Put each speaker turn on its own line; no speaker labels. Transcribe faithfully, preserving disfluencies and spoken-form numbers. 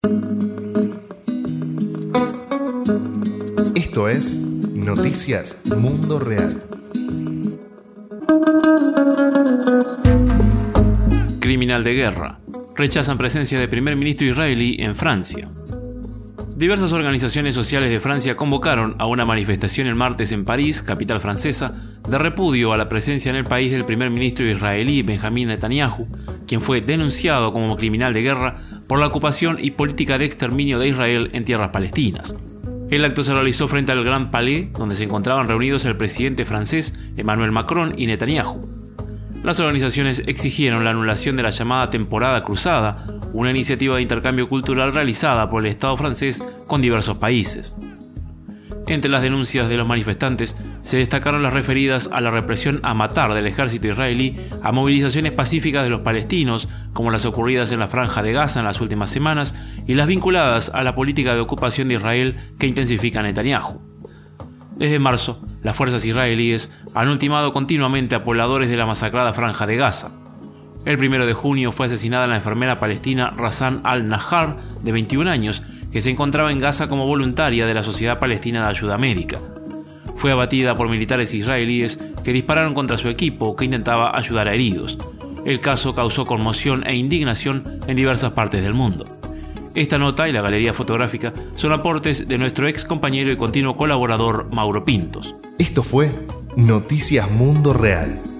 Esto es Noticias Mundo Real.
Criminal de guerra. Rechazan presencia de primer ministro israelí en Francia. Diversas organizaciones sociales de Francia convocaron a una manifestación el martes en París, capital francesa, de repudio a la presencia en el país del primer ministro israelí Benjamin Netanyahu, quien fue denunciado como criminal de guerra por la ocupación y política de exterminio de Israel en tierras palestinas. El acto se realizó frente al Grand Palais, donde se encontraban reunidos el presidente francés Emmanuel Macron y Netanyahu. Las organizaciones exigieron la anulación de la llamada Temporada Cruzada, una iniciativa de intercambio cultural realizada por el Estado francés con diversos países. Entre las denuncias de los manifestantes se destacaron las referidas a la represión a matar del ejército israelí, a movilizaciones pacíficas de los palestinos, como las ocurridas en la Franja de Gaza en las últimas semanas, y las vinculadas a la política de ocupación de Israel que intensifica Netanyahu. Desde marzo, las fuerzas israelíes han ultimado continuamente a pobladores de la masacrada Franja de Gaza. El primero de junio fue asesinada la enfermera palestina Razan al-Nahar, de veintiún años, que se encontraba en Gaza como voluntaria de la Sociedad Palestina de Ayuda Médica. Fue abatida por militares israelíes que dispararon contra su equipo que intentaba ayudar a heridos. El caso causó conmoción e indignación en diversas partes del mundo. Esta nota y la galería fotográfica son aportes de nuestro ex compañero y continuo colaborador Mauro Pintos.
Esto fue Noticias Mundo Real.